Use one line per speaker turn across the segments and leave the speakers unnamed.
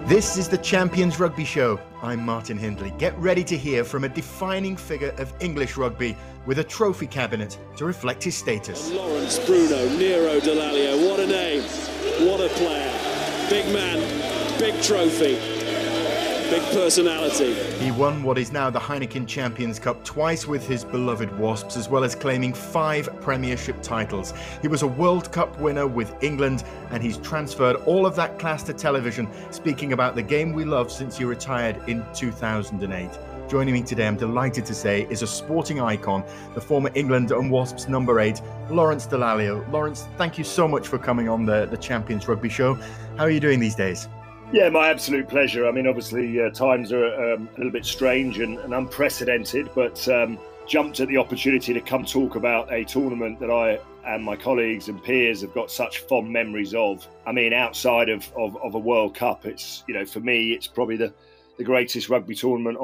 This is the Champions Rugby Show. I'm Martin Hindley. Get ready to hear from a defining figure of English rugby with a trophy cabinet to reflect his status.
And Lawrence, Bruno, Nero Dallaglio, what a name, what a player. Big man, big trophy, big personality.
He won what is now the Heineken Champions Cup twice with his beloved Wasps, as well as claiming 5 Premiership titles. He was a World Cup winner with England, and he's transferred all of that class to television, speaking about the game we love since he retired in 2008. Joining me today, I'm delighted to say, is a sporting icon, the former England and Wasps number 8, Lawrence Dallaglio. Lawrence, thank you so much for coming on the Champions Rugby Show. How are you doing these days?
Yeah, my absolute pleasure. I mean, obviously, times are a little bit strange and unprecedented, but jumped at the opportunity to come talk about a tournament that I and my colleagues and peers have got such fond memories of. I mean, outside of a World Cup, it's, you know, for me, it's probably the greatest rugby tournament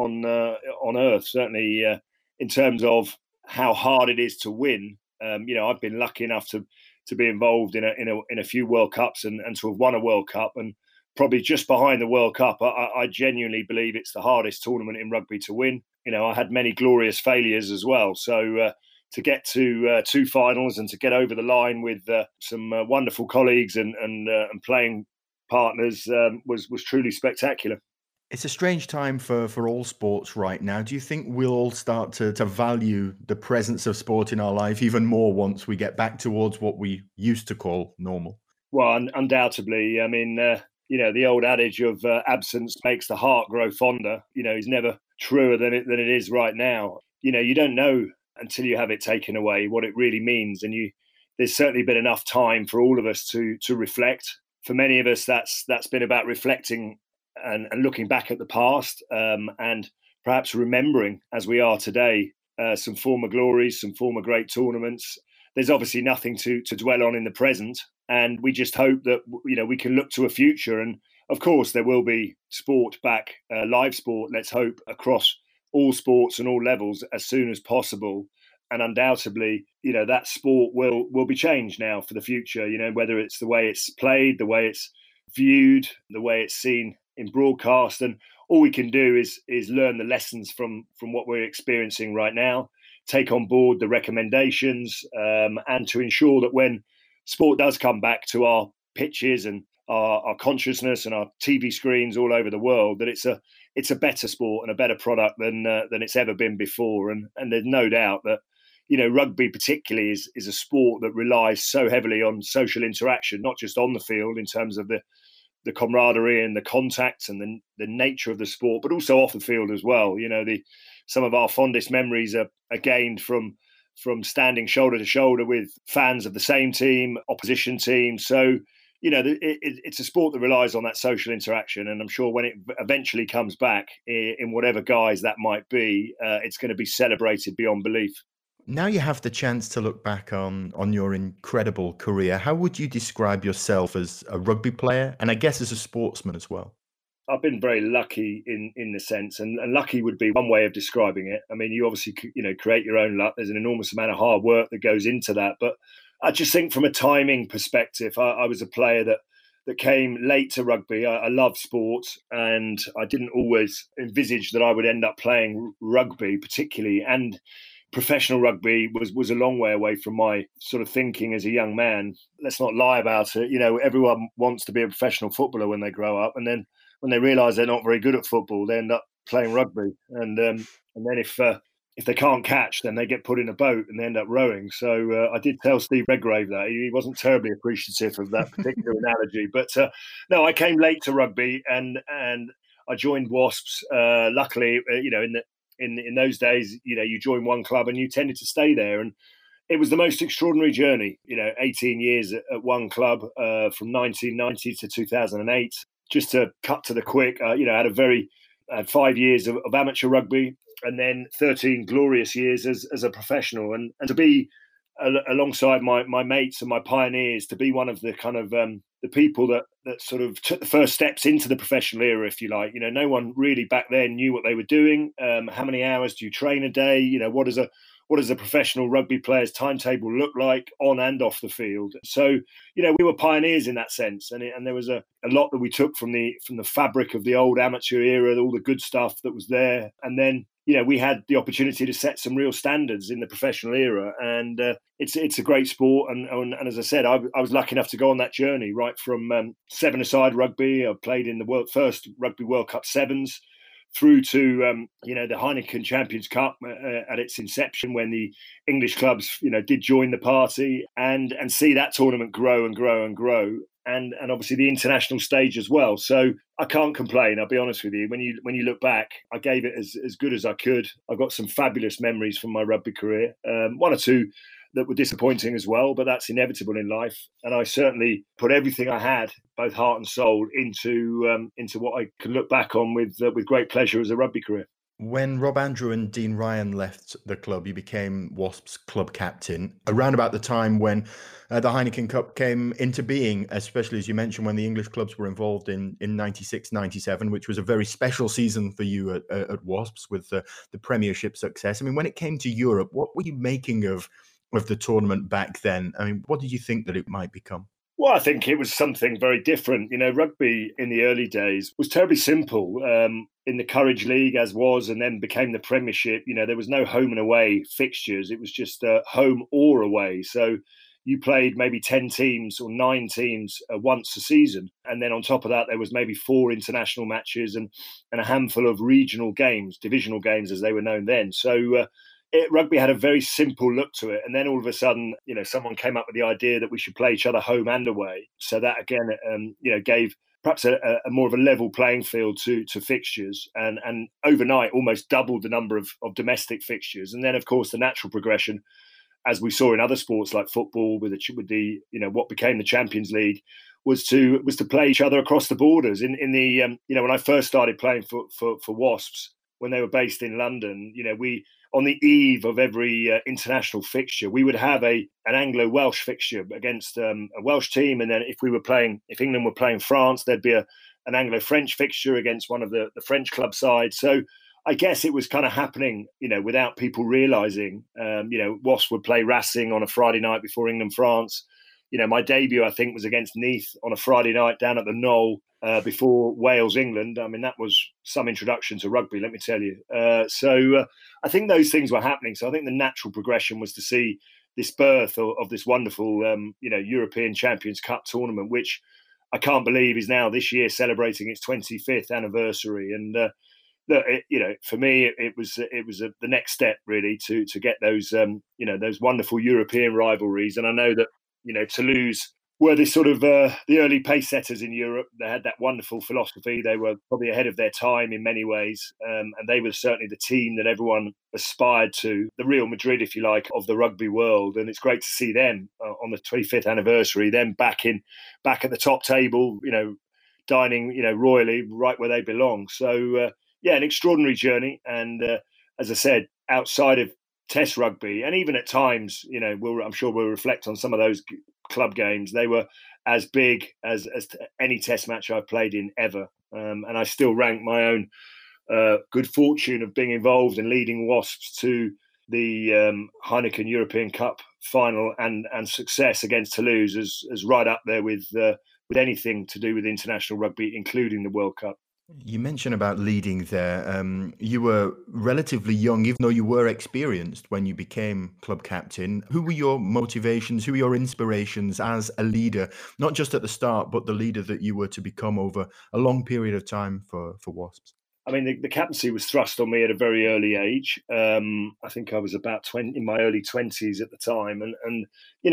on earth, certainly in terms of how hard it is to win. You know, I've been lucky enough to be involved in a few World Cups and to have won a World Cup, and probably just behind the World Cup, I genuinely believe it's the hardest tournament in rugby to win. You know, I had many glorious failures as well. So to get to 2 finals and to get over the line with some wonderful colleagues and playing partners was truly spectacular.
It's a strange time for all sports right now. Do you think we'll all start to value the presence of sport in our life even more once we get back towards what we used to call normal?
Well, undoubtedly. I mean, you know, the old adage of absence makes the heart grow fonder, you know, is never truer than it is right now. You know, you don't know until you have it taken away what it really means. And there's certainly been enough time for all of us to reflect. For many of us, that's been about reflecting and looking back at the past and perhaps remembering, as we are today, some former glories, some former great tournaments. There's obviously nothing to dwell on in the present. And we just hope that, you know, we can look to a future. And of course, there will be sport back, live sport, let's hope, across all sports and all levels as soon as possible. And undoubtedly, you know, that sport will be changed now for the future, you know, whether it's the way it's played, the way it's viewed, the way it's seen in broadcast. And all we can do is learn the lessons from what we're experiencing right now, take on board the recommendations, and to ensure that when sport does come back to our pitches and our consciousness and our TV screens all over the world, that it's a better sport and a better product than it's ever been before. And there's no doubt that, you know, rugby particularly is a sport that relies so heavily on social interaction, not just on the field in terms of the camaraderie and the contact and the nature of the sport, but also off the field as well. You know, some of our fondest memories are gained from standing shoulder to shoulder with fans of the same team, opposition team. So, you know, it's a sport that relies on that social interaction. And I'm sure when it eventually comes back, in whatever guise that might be, it's going to be celebrated beyond belief.
Now you have the chance to look back on your incredible career. How would you describe yourself as a rugby player and I guess as a sportsman as well?
I've been very lucky in the sense, and lucky would be one way of describing it. I mean, you obviously, you know, create your own luck. There's an enormous amount of hard work that goes into that. But I just think from a timing perspective, I was a player that came late to rugby. I love sports, and I didn't always envisage that I would end up playing rugby particularly. And professional rugby was a long way away from my sort of thinking as a young man. Let's not lie about it. You know, everyone wants to be a professional footballer when they grow up, and then when they realise they're not very good at football, they end up playing rugby. And then if they can't catch, then they get put in a boat and they end up rowing. So I did tell Steve Redgrave that. He wasn't terribly appreciative of that particular analogy. But no, I came late to rugby and I joined Wasps. Luckily, you know, in those days, you know, you joined one club and you tended to stay there. And it was the most extraordinary journey. You know, 18 years at one club from 1990 to 2008. Just to cut to the quick, you know, I had 5 years of amateur rugby and then 13 glorious years as a professional. And to be alongside my mates and my pioneers, to be one of the kind of the people that sort of took the first steps into the professional era, if you like. You know, no one really back then knew what they were doing. How many hours do you train a day? You know, what does what does a professional rugby player's timetable look like on and off the field. So, we were pioneers in that sense, and there was a lot that we took from the fabric of the old amateur era, all the good stuff that was there, and then we had the opportunity to set some real standards in the professional era, and it's a great sport. And as I said, I was lucky enough to go on that journey right from seven-a-side rugby. I played in the first Rugby World Cup sevens, through to the Heineken Champions Cup at its inception, when the English clubs did join the party, and see that tournament grow and grow and grow. And obviously the international stage as well. So I can't complain, I'll be honest with you. When you look back, I gave it as good as I could. I've got some fabulous memories from my rugby career. One or two that were disappointing as well, but that's inevitable in life. And I certainly put everything I had, both heart and soul, into what I can look back on with great pleasure as a rugby career.
When Rob Andrew and Dean Ryan left the club, you became Wasps club captain around about the time when the Heineken Cup came into being, especially as you mentioned, when the English clubs were involved in 96, 97, which was a very special season for you at Wasps with the Premiership success. I mean, when it came to Europe, what were you making of the tournament back then? I mean, what did you think that it might become?
Well, I think it was something very different. Rugby in the early days was terribly simple. In the Courage League, as was, and then became the Premiership, there was no home and away fixtures. It was just home or away. So you played maybe 10 teams or 9 teams once a season. And then on top of that, there was maybe 4 international matches and a handful of regional games, divisional games as they were known then. So rugby had a very simple look to it, and then all of a sudden, someone came up with the idea that we should play each other home and away. So that again, gave perhaps a more of a level playing field to fixtures, and overnight almost doubled the number of domestic fixtures. And then, of course, the natural progression, as we saw in other sports like football, with the what became the Champions League, was to play each other across the borders. In the when I first started playing for Wasps, when they were based in London, we, on the eve of every international fixture, we would have an Anglo-Welsh fixture against a Welsh team, and then if England were playing France, there'd be an Anglo-French fixture against one of the French club sides. So I guess it was kind of happening, without people realising. Wasps would play Racing on a Friday night before England-France. My debut, I think, was against Neath on a Friday night down at the Knoll before Wales-England. I mean, that was some introduction to rugby, let me tell you. So I think those things were happening. So I think the natural progression was to see this birth of this wonderful, European Champions Cup tournament, which I can't believe is now this year celebrating its 25th anniversary. And look, for me, it was the next step really to get those those wonderful European rivalries. And I know that Toulouse were the sort of the early pace setters in Europe. They had that wonderful philosophy. They were probably ahead of their time in many ways, and they were certainly the team that everyone aspired to, the Real Madrid, if you like, of the rugby world. And it's great to see them on the 25th anniversary, them back at the top table, dining, royally, right where they belong. So an extraordinary journey. And as I said, outside of Test rugby, and even at times, I'm sure we'll reflect on some of those club games. They were as big as any Test match I've played in ever, and I still rank my own good fortune of being involved in leading Wasps to the Heineken European Cup final and success against Toulouse as right up there with anything to do with international rugby, including the World Cup.
You mentioned about leading there. You were relatively young, even though you were experienced when you became club captain. Who were your motivations? Who were your inspirations as a leader, not just at the start, but the leader that you were to become over a long period of time for Wasps?
I mean, the captaincy was thrust on me at a very early age. I think I was about 20, in my early 20s at the time. And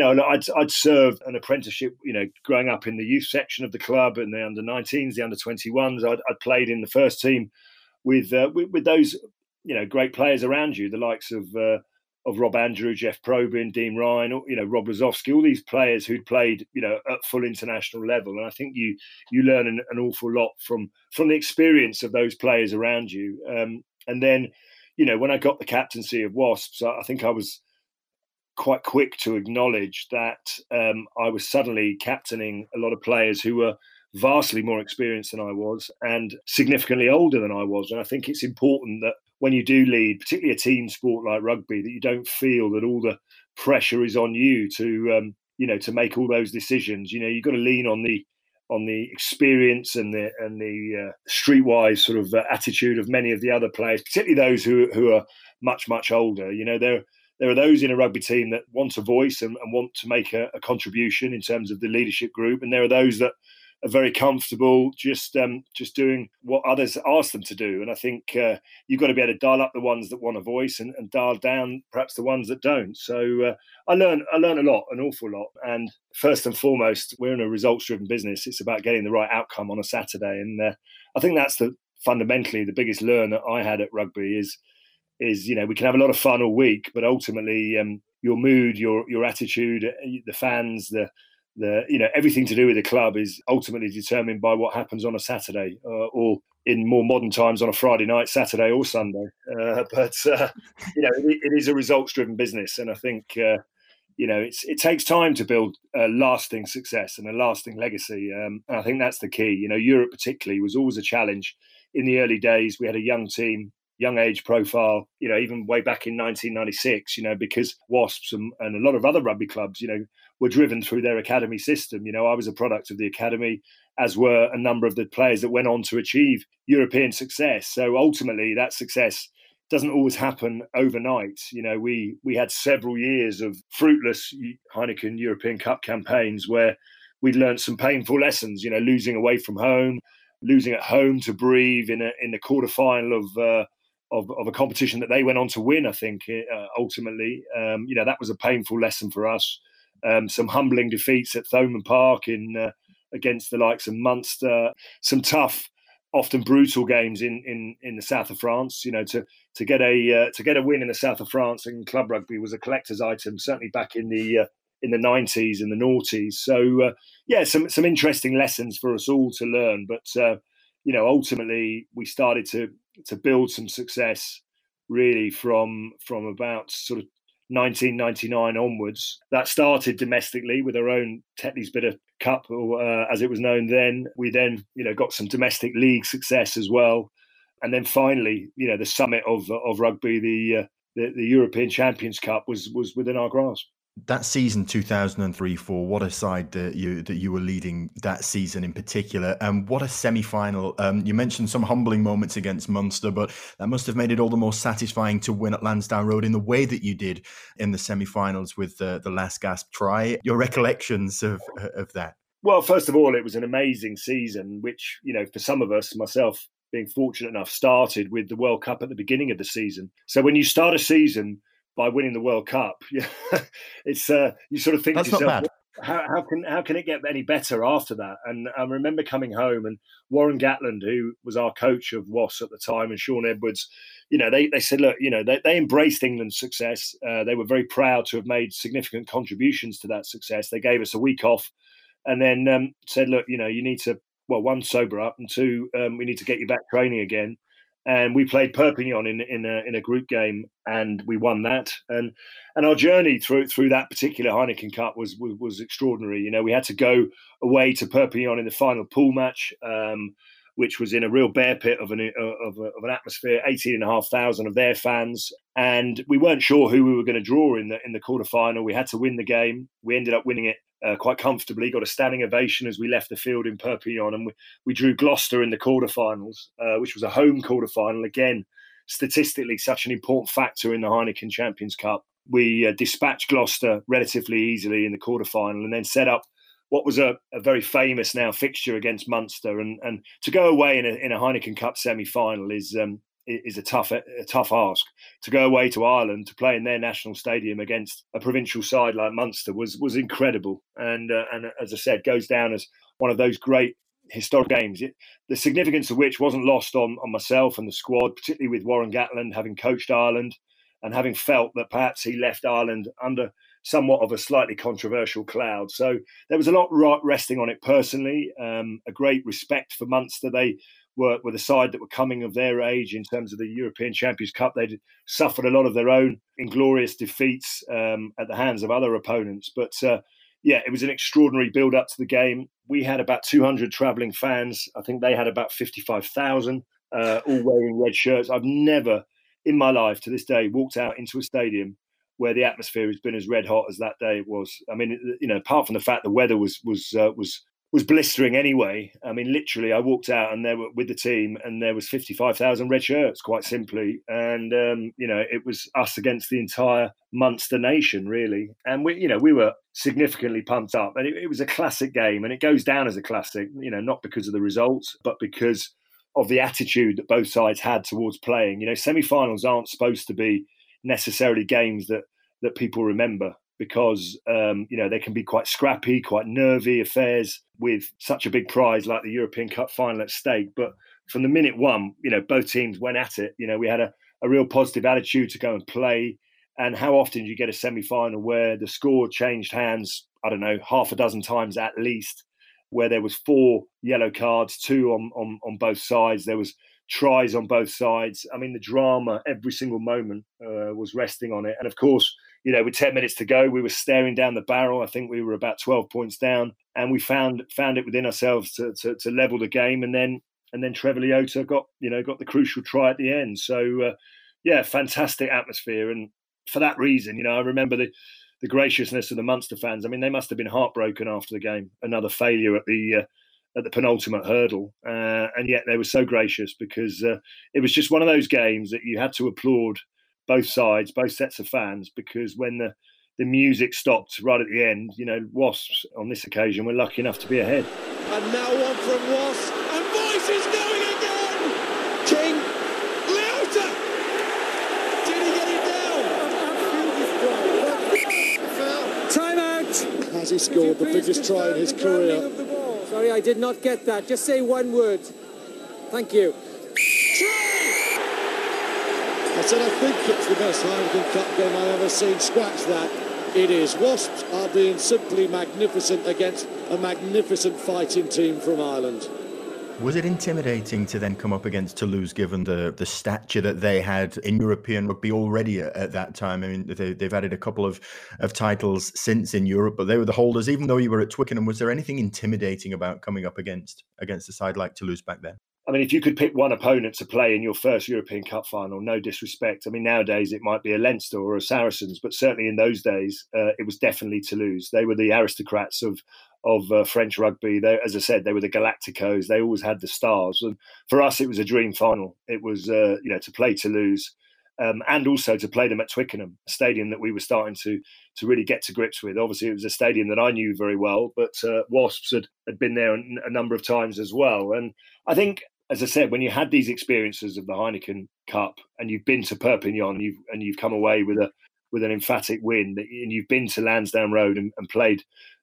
I'd served an apprenticeship, growing up in the youth section of the club and the under-19s, the under-21s. I'd played in the first team with those, great players around you, the likes of Rob Andrew, Jeff Probyn, Dean Ryan, Rob Lazowski, all these players who'd played, at full international level. And I think you learn an awful lot from the experience of those players around you. And then, when I got the captaincy of Wasps, I think I was quite quick to acknowledge that I was suddenly captaining a lot of players who were vastly more experienced than I was and significantly older than I was. And I think it's important that when you do lead, particularly a team sport like rugby, that you don't feel that all the pressure is on you to to make all those decisions. You've got to lean on the experience and the streetwise sort of attitude of many of the other players, particularly those who are much older. There are those in a rugby team that want a voice and want to make a contribution in terms of the leadership group, and there are those that are very comfortable just doing what others ask them to do. And I think you've got to be able to dial up the ones that want a voice and dial down perhaps the ones that don't. So I learn a lot, an awful lot. And first and foremost, we're in a results-driven business. It's about getting the right outcome on a Saturday. And I think that's fundamentally the biggest learn that I had at rugby is we can have a lot of fun all week, but ultimately your mood, your attitude, the fans, the everything to do with the club is ultimately determined by what happens on a Saturday, or in more modern times on a Friday night, Saturday or Sunday. But it is a results-driven business, and I think it takes time to build a lasting success and a lasting legacy. And I think that's the key. Europe particularly was always a challenge in the early days. We had a young team, young age profile, even way back in 1996, because Wasps and a lot of other rugby clubs, were driven through their academy system. I was a product of the academy, as were a number of the players that went on to achieve European success. So ultimately that success doesn't always happen overnight. We had several years of fruitless Heineken European Cup campaigns where we'd learned some painful lessons, losing away from home, losing at home to Brive in the quarterfinal of a competition that they went on to win, I think, ultimately. That was a painful lesson for us. Some humbling defeats at Thomond Park against the likes of Munster, some tough, often brutal games in the south of France. To get a win in the south of France in club rugby was a collector's item, certainly back in the 90s and the noughties. So some interesting lessons for us all to learn. But ultimately we started to build some success really from about sort of 1999 onwards. That started domestically with our own Tetley's Bitter Cup, or as it was known then. We then got some domestic league success as well, and then finally the summit of rugby, the European Champions Cup was within our grasp.
That season 2003-04, what a side that you were leading that season in particular, and what a semi-final. You mentioned some humbling moments against Munster, but that must have made it all the more satisfying to win at Lansdowne Road in the way that you did in the semi-finals with the last gasp try. Your recollections of that?
Well, first of all, it was an amazing season, which for some of us, myself being fortunate enough, started with the World Cup at the beginning of the season. So when you start a season by winning the World Cup, it's you sort of think
that's
to yourself,
not bad.
how can it get any better after that? And I remember coming home, and Warren Gatland, who was our coach of Wasps at the time, and Sean Edwards, they said, look, they embraced England's success. They were very proud to have made significant contributions to that success. They gave us a week off, and then said, look, you need to, well, one, sober up, and two, we need to get you back training again. And we played Perpignan in a group game, and we won that. And our journey through that particular Heineken Cup was extraordinary. We had to go away to Perpignan in the final pool match, which was in a real bear pit of an atmosphere, 18,500 of their fans, and we weren't sure who we were going to draw in the quarterfinal. We had to win the game. We ended up winning it quite comfortably, got a standing ovation as we left the field in Perpignan, and we drew Gloucester in the quarterfinals, which was a home quarterfinal. Again, statistically, such an important factor in the Heineken Champions Cup. We dispatched Gloucester relatively easily in the quarterfinal, and then set up what was a very famous now fixture against Munster. And to go away in a Heineken Cup semi-final is a tough ask. To go away to Ireland to play in their national stadium against a provincial side like Munster was incredible, and as I said, goes down as one of those great historic games. The significance of which wasn't lost on myself and the squad, particularly with Warren Gatland having coached Ireland and having felt that perhaps he left Ireland under somewhat of a slightly controversial cloud. So there was a lot resting on it personally. A great respect for Munster. They were the side that were coming of their age in terms of the European Champions Cup. They'd suffered a lot of their own inglorious defeats at the hands of other opponents. But it was an extraordinary build-up to the game. We had about 200 travelling fans. I think they had about 55,000, all wearing red shirts. I've never in my life to this day walked out into a stadium where the atmosphere has been as red hot as that day it was. I mean, apart from the fact the weather was blistering anyway. I mean, literally, I walked out and there were with the team, and there was 55,000 red shirts, quite simply. And it was us against the entire Munster nation, really. And we were significantly pumped up, and it was a classic game, and it goes down as a classic. Not because of the results, but because of the attitude that both sides had towards playing. Semi-finals aren't supposed to be necessarily games that people remember, because they can be quite scrappy, quite nervy affairs with such a big prize like the European Cup final at stake. But from the minute one, both teams went at it. We had a real positive attitude to go and play. And how often do you get a semi-final where the score changed hands, I don't know, half a dozen times at least, where there was 4 yellow cards, 2 on both sides. There was tries on both sides. I mean, the drama, every single moment was resting on it. And of course, with 10 minutes to go, we were staring down the barrel. I think we were about 12 points down, and we found it within ourselves to level the game. And then Trevor Leota got the crucial try at the end. So fantastic atmosphere. And for that reason, I remember the graciousness of the Munster fans. I mean, they must have been heartbroken after the game. Another failure at the penultimate hurdle, and yet they were so gracious, because it was just one of those games that you had to applaud both sides, both sets of fans, because when the music stopped right at the end, Wasps on this occasion were lucky enough to be ahead.
And now one from Wasps, and Boyce is going again! King, Leota! Did he get it down? Time out!
Has he scored the biggest try in his career?
Sorry, I did not get that. Just say one word. Thank you.
I said I think it's the best Heineken Cup game I've ever seen. Scratch that. It is. Wasps are being simply magnificent against a magnificent fighting team from Ireland.
Was it intimidating to then come up against Toulouse, given the stature that they had in European rugby already at that time? I mean, they've added a couple of titles since in Europe, but they were the holders. Even though you were at Twickenham, was there anything intimidating about coming up against a side like Toulouse back then?
I mean, if you could pick one opponent to play in your first European Cup final, no disrespect. I mean, nowadays it might be a Leinster or a Saracens, but certainly in those days, it was definitely Toulouse. They were the aristocrats of French rugby. They, as I said, they were the Galacticos. They always had the stars. And for us, it was a dream final. It was, to play Toulouse and also to play them at Twickenham, a stadium that we were starting to really get to grips with. Obviously, it was a stadium that I knew very well, but Wasps had been there a number of times as well. And I think, as I said, when you had these experiences of the Heineken Cup and you've been to Perpignan and you've come away with an emphatic win, and you've been to Lansdowne Road and played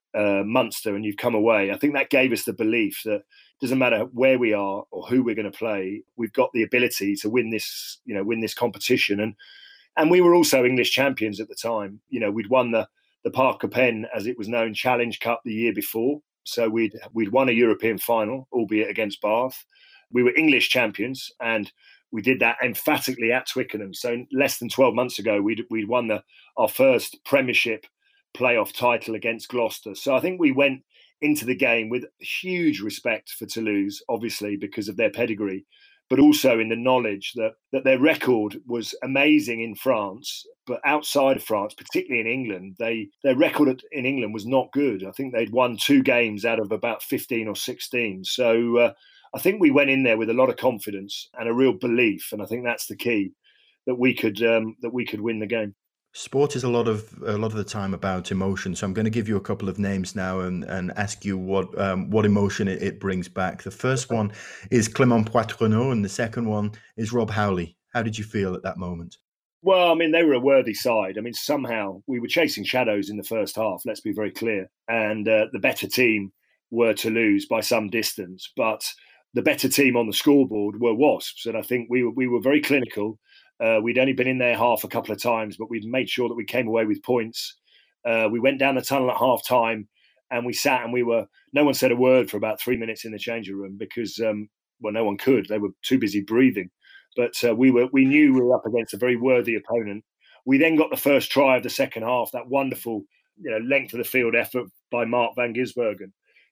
Munster and you've come away, I think that gave us the belief that it doesn't matter where we are or who we're going to play, we've got the ability to win this competition. And we were also English champions at the time. We'd won the Parker Pen, as it was known, Challenge Cup the year before. So we'd won a European final, albeit against Bath. We were English champions, and we did that emphatically at Twickenham. So less than 12 months ago, we'd won our first Premiership playoff title against Gloucester. So I think we went into the game with huge respect for Toulouse, obviously because of their pedigree, but also in the knowledge that their record was amazing in France, but outside of France, particularly in England, their record in England was not good. I think they'd won 2 games out of about 15 or 16. So I think we went in there with a lot of confidence and a real belief, and I think that's the key, that we could win the game.
Sport is a lot of the time about emotion. So I'm going to give you a couple of names now and ask you what emotion it brings back. The first one is Clément Poitrenaud, and the second one is Rob Howley. How did you feel at that moment?
Well, I mean, they were a worthy side. I mean, somehow we were chasing shadows in the first half, let's be very clear. And the better team were Toulouse by some distance. But the better team on the scoreboard were Wasps. And I think we were very clinical. We'd only been in there half a couple of times, but we'd made sure that we came away with points. We went down the tunnel at half time and we sat and no one said a word for about 3 minutes in the changing room because, no one could. They were too busy breathing. But we knew we were up against a very worthy opponent. We then got the first try of the second half, that wonderful, length of the field effort by Mark van Gisbergen.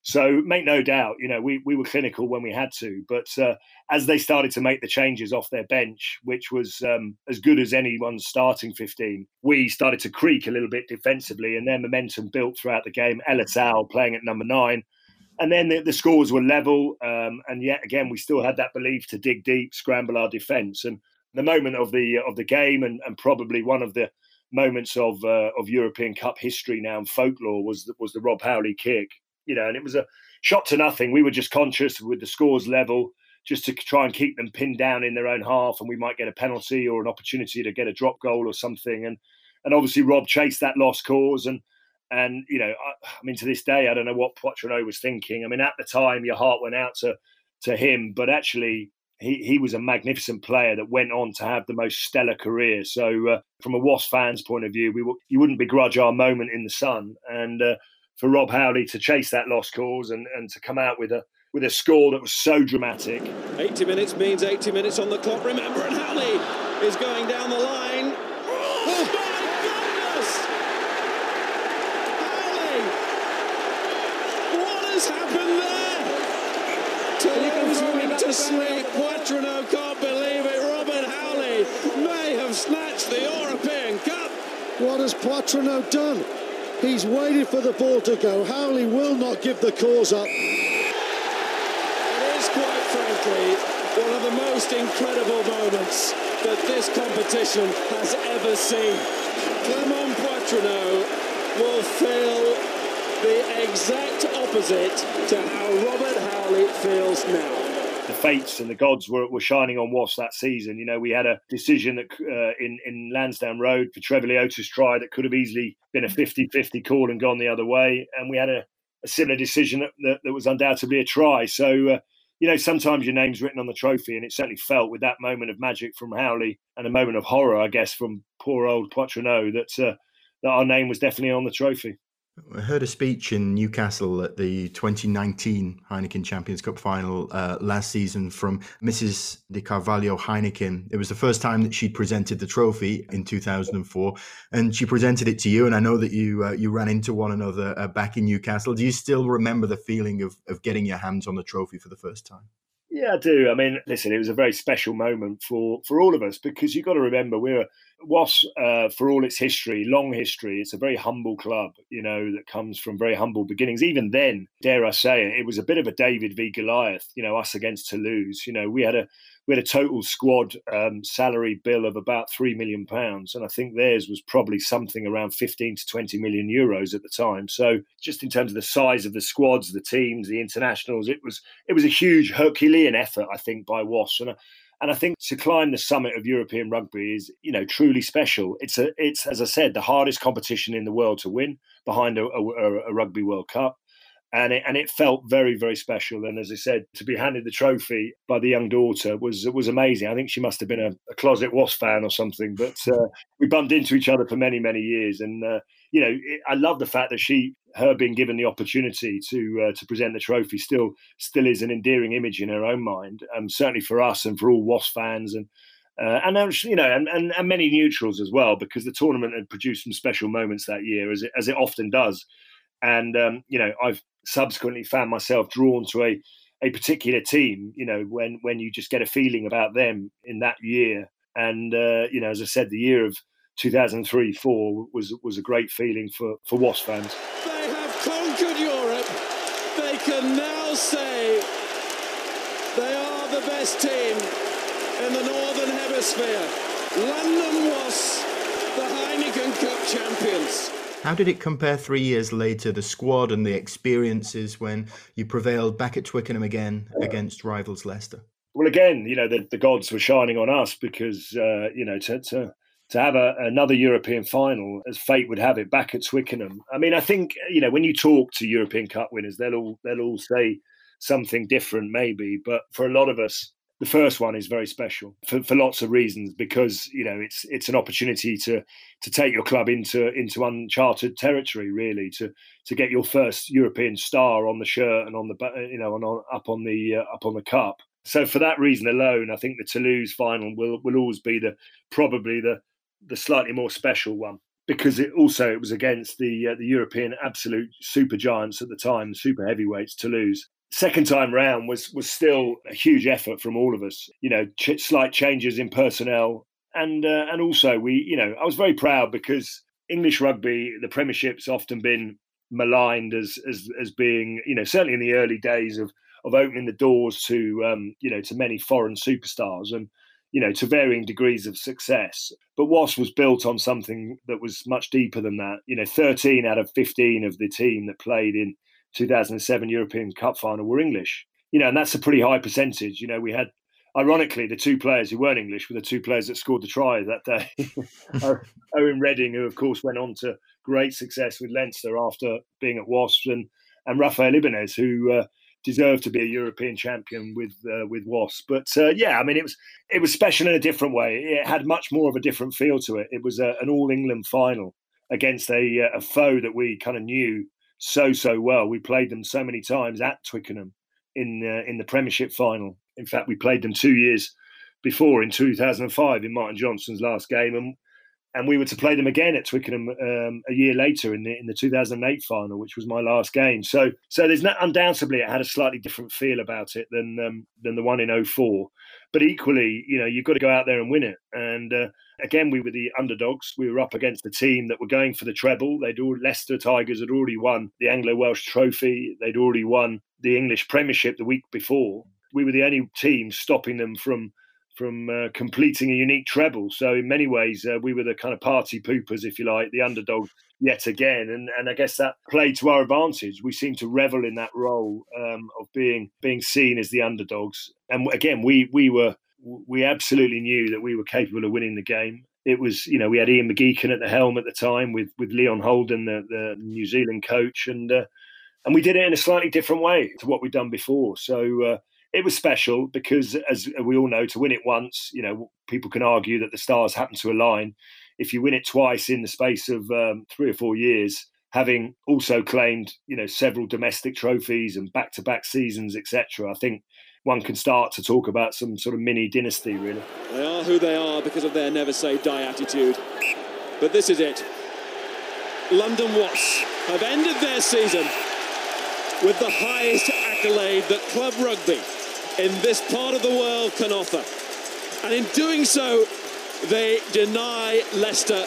So make no doubt, we were clinical when we had to. But as they started to make the changes off their bench, which was as good as anyone's starting 15, we started to creak a little bit defensively, and their momentum built throughout the game. Ellis Al playing at number 9. And then the scores were level. And yet again, we still had that belief to dig deep, scramble our defence. And the moment of the game, and probably one of the moments of European Cup history now and folklore, was the Rob Howley kick. And it was a shot to nothing. We were just conscious with the scores level, just to try and keep them pinned down in their own half, and we might get a penalty or an opportunity to get a drop goal or something. And obviously Rob chased that lost cause. And I mean, to this day, I don't know what Poitrenaud was thinking. I mean, at the time, your heart went out to him, but actually he was a magnificent player that went on to have the most stellar career. So from a Wasps fan's point of view, you wouldn't begrudge our moment in the sun. And for Rob Howley to chase that lost cause and to come out with a score that was so dramatic.
80 minutes means 80 minutes on the clock, remember, and Howley is going down the line. Oh my goodness! Howley! What has happened there? Toulouse went to sleep. Poitrenaud can't believe it. Robert Howley may have snatched the European Cup.
What has Poitrenaud done? He's waited for the ball to go. Howley will not give the cause up.
It is quite frankly one of the most incredible moments that this competition has ever seen. Clement Poitrenaud will feel the exact opposite to how Robert Howley feels now.
The fates and the gods were shining on Wasps that season. We had a decision that in Lansdowne Road for Treviliotis try that could have easily been a 50-50 call and gone the other way. And we had a similar decision that was undoubtedly a try. So, sometimes your name's written on the trophy, and it certainly felt with that moment of magic from Howley and a moment of horror, I guess, from poor old Poitrenaud, that our name was definitely on the trophy.
I heard a speech in Newcastle at the 2019 Heineken Champions Cup final last season from Mrs. de Carvalho Heineken. It was the first time that she'd presented the trophy in 2004, and she presented it to you. And I know that you ran into one another back in Newcastle. Do you still remember the feeling of getting your hands on the trophy for the first time?
Yeah, I do. I mean, listen, it was a very special moment for all of us, because you've got to remember Wasps, for all its history, long history, it's a very humble club, that comes from very humble beginnings. Even then, dare I say it, it was a bit of a David v Goliath, us against Toulouse. We had a total squad salary bill of about £3 million, and I think theirs was probably something around 15 to 20 million euros at the time. So just in terms of the size of the squads, the teams, the internationals, it was a huge Herculean effort, I think, by Wasps. And I think to climb the summit of European rugby is, truly special. It's as I said, the hardest competition in the world to win, behind a Rugby World Cup. And it felt very, very special. And as I said, to be handed the trophy by the young daughter was amazing. I think she must have been a closet Wasps fan or something. But we bumped into each other for many, many years. And, I love the fact that her being given the opportunity to present the trophy still is an endearing image in her own mind. Certainly for us and for all Wasps fans and many neutrals as well, because the tournament had produced some special moments that year, as it often does. And, I've subsequently found myself drawn to a particular team, when you just get a feeling about them in that year. And, as I said, the year of 2003-04 was a great feeling for Wasps fans.
They have conquered Europe. They can now say they are the best team in the Northern Hemisphere. London Wasps, the Heineken Cup champions.
How did it compare 3 years later, the squad and the experiences, when you prevailed back at Twickenham again against rivals Leicester?
Well, again, the gods were shining on us, because, to have another European final, as fate would have it, back at Twickenham. I mean, I think, when you talk to European Cup winners, they'll all say something different maybe. But for a lot of us, the first one is very special for lots of reasons, because it's an opportunity to take your club into uncharted territory, really, to get your first European star on the shirt and on the up on the cup. So for that reason alone, I think the Toulouse final will always be probably the slightly more special one. because it was against the European absolute super giants at the time, super heavyweights, Toulouse. Second time round was still a huge effort from all of us. Slight changes in personnel, and also I was very proud because English rugby, the Premiership's often been maligned as being, certainly in the early days of opening the doors to to many foreign superstars and to varying degrees of success. But Wasps was built on something that was much deeper than that. 13 out of 15 of the team that played in 2007 European Cup final were English. And that's a pretty high percentage. We had, ironically, the two players who weren't English were the two players that scored the try that day. Owen Redding, who of course went on to great success with Leinster after being at Wasps, and Rafael Ibanez, who deserved to be a European champion with Wasps. But it was special in a different way. It had much more of a different feel to it. It was an All England final against a foe that we kind of knew so well. We played them so many times at Twickenham in the Premiership final. In fact, we played them 2 years before in 2005 in Martin Johnston's last game, and we were to play them again at Twickenham a year later in the 2008 final, which was my last game. So there's undoubtedly it had a slightly different feel about it than the one in 2004. But equally, you've got to go out there and win it. And again, we were the underdogs. We were up against the team that were going for the treble. Leicester Tigers had already won the Anglo-Welsh Trophy. They'd already won the English Premiership the week before. We were the only team stopping them from completing a unique treble. So in many ways, we were the kind of party poopers, if you like, the underdog yet again. And I guess that played to our advantage. We seemed to revel in that role of being seen as the underdogs. And again, we absolutely knew that we were capable of winning the game. It was, we had Ian McGeechan at the helm at the time with Leon Holden, the New Zealand coach. And we did it in a slightly different way to what we'd done before. So it was special because, as we all know, to win it once, people can argue that the stars happen to align. If you win it twice in the space of 3 or 4 years, having also claimed, several domestic trophies and back-to-back seasons, etc., I think one can start to talk about some sort of mini dynasty, really.
They are who they are because of their never say die attitude. But this is it. London Wasps have ended their season with the highest accolade that club rugby in this part of the world can offer. And in doing so, they deny Leicester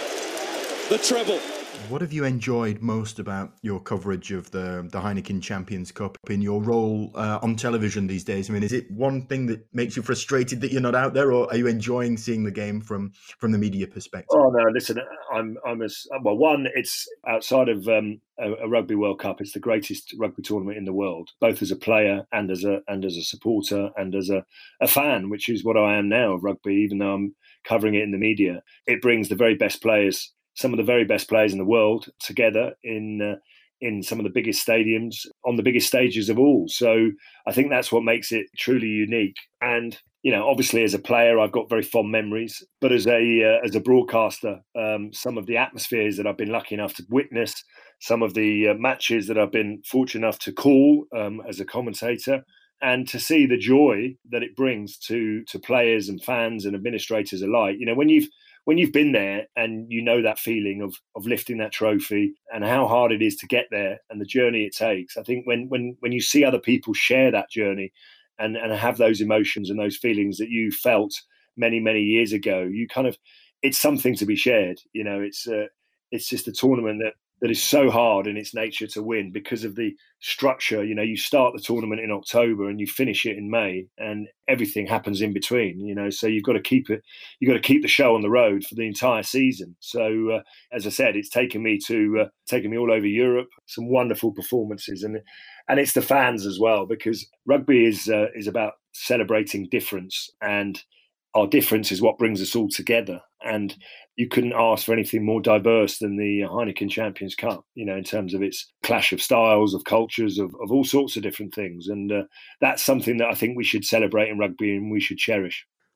the treble.
What have you enjoyed most about your coverage of the Heineken Champions Cup in your role on television these days? I mean, is it one thing that makes you frustrated that you're not out there, or are you enjoying seeing the game from the media perspective?
Oh no, listen, one, it's outside of a Rugby World Cup. It's the greatest rugby tournament in the world, both as a player and as a supporter and as a fan, which is what I am now of rugby. Even though I'm covering it in the media, it brings the very best players. Some of the very best players in the world together in some of the biggest stadiums on the biggest stages of all. So I think that's what makes it truly unique. And obviously as a player, I've got very fond memories. But as a broadcaster, some of the atmospheres that I've been lucky enough to witness, some of the matches that I've been fortunate enough to call as a commentator, and to see the joy that it brings to players and fans and administrators alike. When you've been there and that feeling of lifting that trophy and how hard it is to get there and the journey it takes, I think when you see other people share that journey and have those emotions and those feelings that you felt many, many years ago, it's something to be shared. It's just a tournament that is so hard in its nature to win because of the structure. You start the tournament in October and you finish it in May, and everything happens in between. So you've got to keep the show on the road for the entire season. So as I said, it's taken me all over Europe. Some wonderful performances, and it's the fans as well, because rugby is about celebrating difference, and our difference is what brings us all together. And you couldn't ask for anything more diverse than the Heineken Champions Cup, in terms of its clash of styles, of cultures, of all sorts of different things. And that's something that I think we should celebrate in rugby and we should cherish.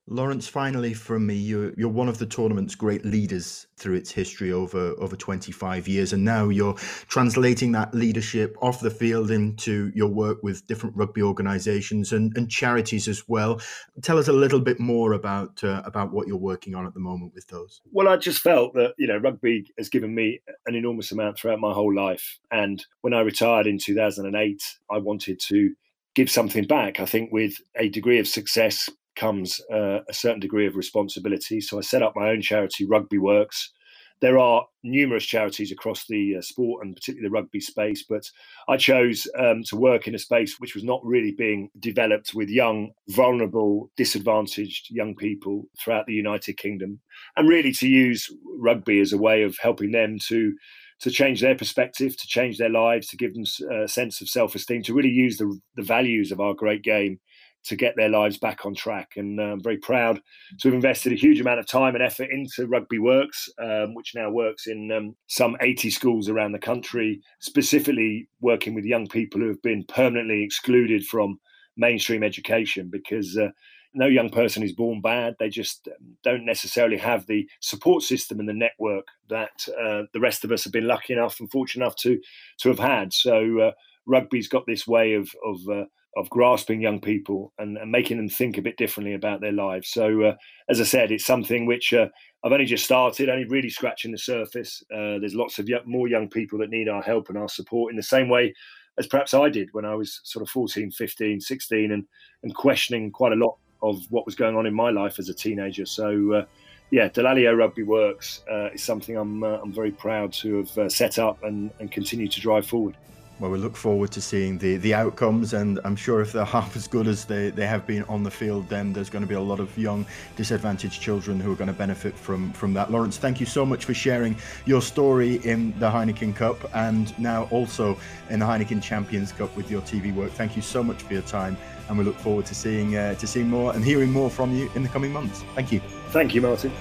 Lawrence, finally from me, you're one of the tournament's great leaders through its history over 25 years, and now you're translating that leadership off the field into your work with different rugby organisations and charities as well. Tell us a little bit more about what you're working on at the moment with those.
Well, I just felt that, rugby has given me an enormous amount throughout my whole life. And when I retired in 2008, I wanted to give something back. I think with a degree of success comes a certain degree of responsibility. So I set up my own charity, Rugby Works. There are numerous charities across the sport and particularly the rugby space, but I chose to work in a space which was not really being developed with young, vulnerable, disadvantaged young people throughout the United Kingdom, and really to use rugby as a way of helping them to change their perspective, to change their lives, to give them a sense of self-esteem, to really use the values of our great game to get their lives back on track. And I'm very proud to have invested a huge amount of time and effort into Rugby Works, which now works in some 80 schools around the country, specifically working with young people who have been permanently excluded from mainstream education because no young person is born bad. They just don't necessarily have the support system and the network that the rest of us have been lucky enough and fortunate enough to have had. So rugby's got this way of grasping young people and making them think a bit differently about their lives. So, as I said, it's something which I've only just started, only really scratching the surface. There's lots of more young people that need our help and our support in the same way as perhaps I did when I was sort of 14, 15, 16 and questioning quite a lot of what was going on in my life as a teenager. So, Delalio Rugby Works is something I'm very proud to have set up and continue to drive forward.
Well, we look forward to seeing the outcomes, and I'm sure if they're half as good as they have been on the field, then there's going to be a lot of young disadvantaged children who are going to benefit from that. Lawrence, thank you so much for sharing your story in the Heineken Cup and now also in the Heineken Champions Cup with your TV work. Thank you so much for your time, and we look forward to seeing more and hearing more from you in the coming months. Thank you.
Thank you, Martin.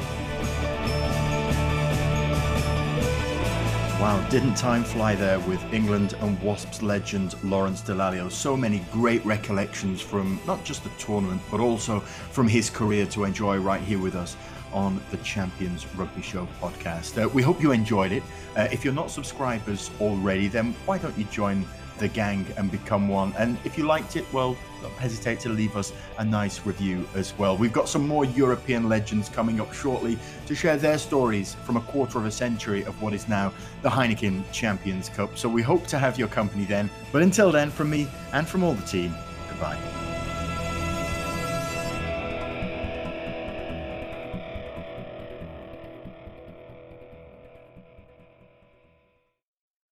Wow, didn't time fly there with England and Wasps legend Lawrence Dallaglio. So many great recollections from not just the tournament, but also from his career to enjoy right here with us on the Champions Rugby Show podcast. We hope you enjoyed it. If you're not subscribers already, then why don't you join the gang and become one? And if you liked it, well, don't hesitate to leave us a nice review as well. We've got some more European legends coming up shortly to share their stories from a quarter of a century of what is now the Heineken Champions Cup. So we hope to have your company then. But until then, from me and from all the team, goodbye.